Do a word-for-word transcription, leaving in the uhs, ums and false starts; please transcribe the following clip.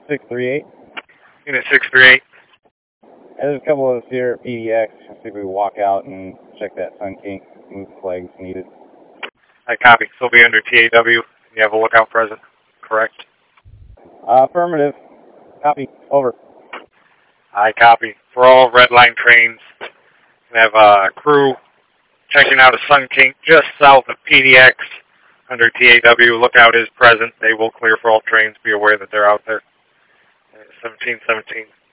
six three eight. Unit six three eight. There's a couple of us here at P D X. I think we walk out and check that Sun King, move flags needed. I copy. So be under T A W. You have a lookout present, correct? Uh, affirmative. Copy. Over. I copy. For all red line trains, we have a crew checking out a Sun King just south of P D X under T A W. Lookout is present. They will clear for all trains. Be aware that they're out there. seventeen seventeen.